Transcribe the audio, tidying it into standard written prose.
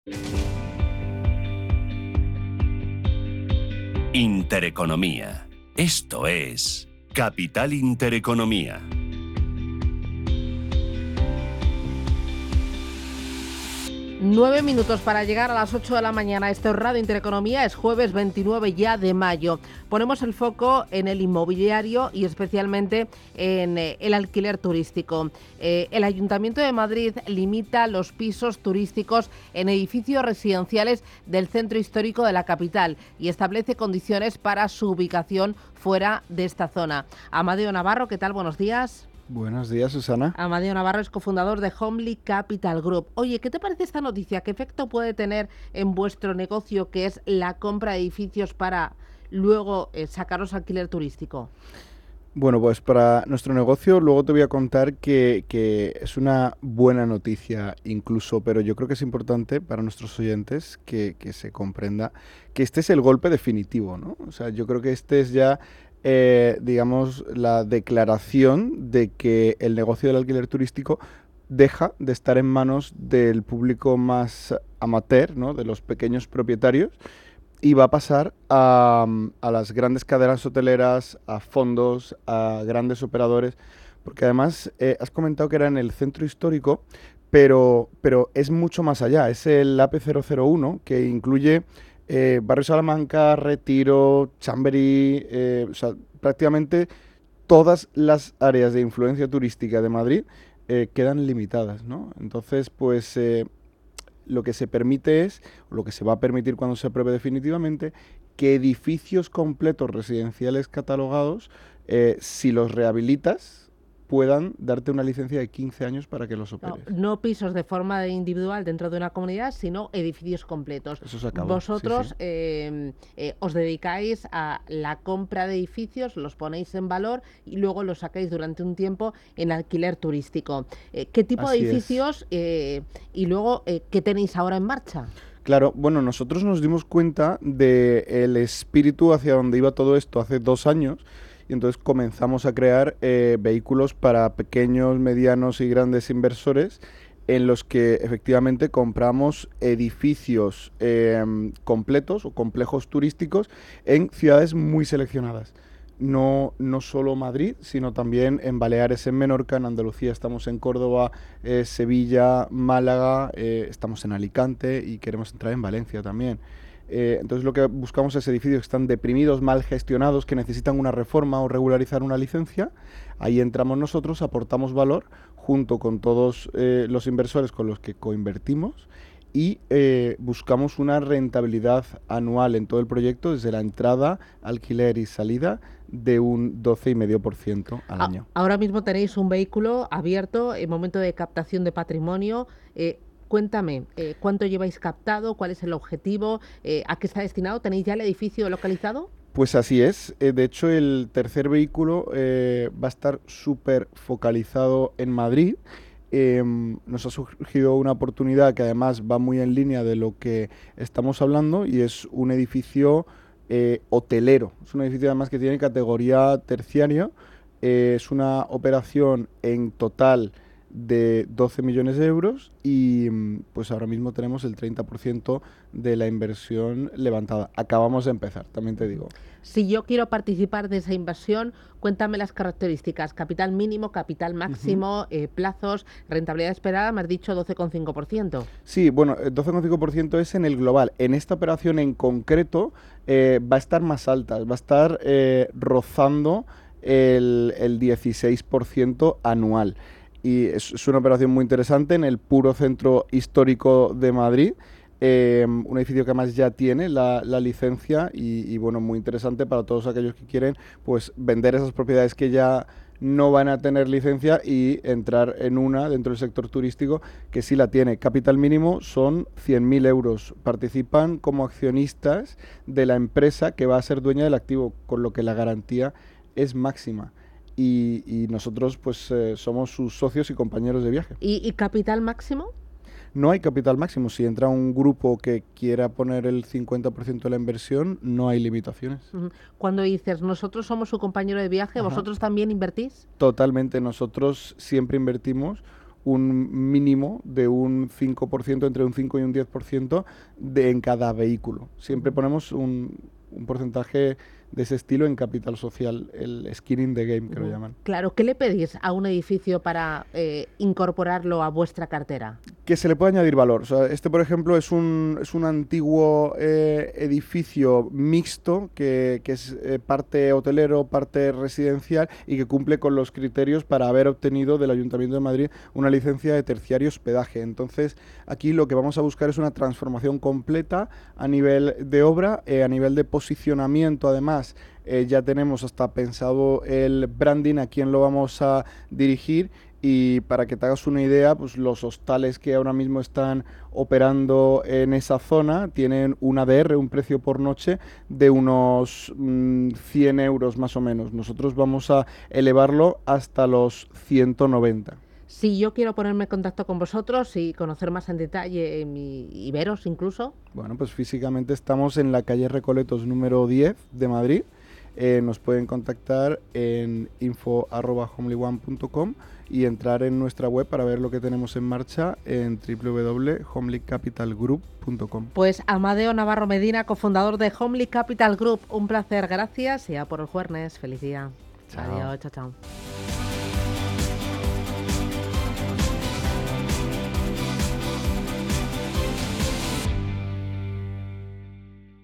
Intereconomía. Esto es Capital Intereconomía. Nueve minutos para llegar a las 8 de la mañana. Esto es Radio Intereconomía, es jueves 29 ya de mayo. Ponemos el foco en el inmobiliario y especialmente en el alquiler turístico. El Ayuntamiento de Madrid limita los pisos turísticos en edificios residenciales del centro histórico de la capital y establece condiciones para su ubicación fuera de esta zona. Amadeo Navarro, ¿qué tal? Buenos días. Buenos días, Susana. Amadeo Navarro es cofundador de Homely Capital Group. Oye, ¿qué te parece esta noticia? ¿Qué efecto puede tener en vuestro negocio, que es la compra de edificios para luego sacaros alquiler turístico? Bueno, pues para nuestro negocio luego te voy a contar que es una buena noticia incluso, pero yo creo que es importante para nuestros oyentes que se comprenda que este es el golpe definitivo, ¿no? O sea, yo creo que este es ya digamos, la declaración de que el negocio del alquiler turístico deja de estar en manos del público más amateur, ¿no? De los pequeños propietarios, y va a pasar a las grandes cadenas hoteleras, a fondos, a grandes operadores, porque además has comentado que era en el centro histórico, pero es mucho más allá. Es el AP001, que incluye Barrio Salamanca, Retiro, Chamberí, o sea, prácticamente todas las áreas de influencia turística de Madrid quedan limitadas, ¿no? Entonces, pues lo que se permite es, o lo que se va a permitir cuando se apruebe definitivamente, que edificios completos residenciales catalogados, si los rehabilitas, puedan darte una licencia de 15 años para que los operes. No pisos de forma individual dentro de una comunidad, sino edificios completos. Eso se acabó. Vosotros sí. Os dedicáis a la compra de edificios, los ponéis en valor y luego los sacáis durante un tiempo en alquiler turístico. ¿Qué tipo de edificios y luego qué tenéis ahora en marcha? Claro, bueno, nosotros nos dimos cuenta del espíritu hacia donde iba todo esto hace 2 años. Y entonces comenzamos a crear vehículos para pequeños, medianos y grandes inversores en los que efectivamente compramos edificios completos o complejos turísticos en ciudades muy seleccionadas. No solo Madrid, sino también en Baleares, en Menorca, en Andalucía estamos en Córdoba, Sevilla, Málaga, estamos en Alicante y queremos entrar en Valencia también. Entonces lo que buscamos es edificios que están deprimidos, mal gestionados, que necesitan una reforma o regularizar una licencia. Ahí entramos nosotros, aportamos valor junto con todos los inversores con los que coinvertimos y buscamos una rentabilidad anual en todo el proyecto desde la entrada, alquiler y salida de un 12,5% al año. Ahora mismo tenéis un vehículo abierto en momento de captación de patrimonio. Cuéntame, ¿cuánto lleváis captado? ¿Cuál es el objetivo? ¿A qué está destinado? ¿Tenéis ya el edificio localizado? Pues así es. De hecho, el tercer vehículo va a estar súper focalizado en Madrid. Nos ha surgido una oportunidad que además va muy en línea de lo que estamos hablando y es un edificio hotelero. Es un edificio además que tiene categoría terciaria. Es una operación en total de 12 millones de euros y pues ahora mismo tenemos el 30% de la inversión levantada. Acabamos de empezar, también te digo. Si yo quiero participar de esa inversión, cuéntame las características. Capital mínimo, capital máximo, plazos, rentabilidad esperada, me has dicho 12,5%. Sí, bueno, 12,5% es en el global. En esta operación en concreto va a estar más alta, va a estar rozando el 16% anual. Y es una operación muy interesante en el puro centro histórico de Madrid, un edificio que además ya tiene la licencia y bueno, muy interesante para todos aquellos que quieren pues vender esas propiedades que ya no van a tener licencia y entrar en una dentro del sector turístico que sí la tiene. Capital mínimo son 100.000 euros. Participan como accionistas de la empresa que va a ser dueña del activo, con lo que la garantía es máxima. Y nosotros pues somos sus socios y compañeros de viaje. ¿Y capital máximo? No hay capital máximo. Si entra un grupo que quiera poner el 50% de la inversión, no hay limitaciones. Cuando dices, nosotros somos su compañero de viaje, ¿vosotros también invertís? Totalmente. Nosotros siempre invertimos un mínimo de un 5%, entre un 5 y un 10% en cada vehículo. Siempre ponemos un porcentaje de ese estilo en capital social, el skin in the game, que lo llaman. Claro, ¿qué le pedís a un edificio para incorporarlo a vuestra cartera? Que se le puede añadir valor. O sea, este, por ejemplo, es un antiguo edificio mixto que es parte hotelero, parte residencial y que cumple con los criterios para haber obtenido del Ayuntamiento de Madrid una licencia de terciario hospedaje. Entonces, aquí lo que vamos a buscar es una transformación completa a nivel de obra, a nivel de posicionamiento, además. Ya tenemos hasta pensado el branding, a quién lo vamos a dirigir, y para que te hagas una idea, pues los hostales que ahora mismo están operando en esa zona tienen un ADR, un precio por noche de unos 100 euros más o menos. Nosotros vamos a elevarlo hasta los 190. Si yo quiero ponerme en contacto con vosotros y conocer más en detalle y veros incluso. Bueno, pues físicamente estamos en la calle Recoletos número 10 de Madrid. Nos pueden contactar en info@homelyone.com y entrar en nuestra web para ver lo que tenemos en marcha en www.homelycapitalgroup.com. Pues Amadeo Navarro Medina, cofundador de Homely Capital Group. Un placer, gracias y a por el jueves. Feliz día. Chao. Adiós, chao, chao.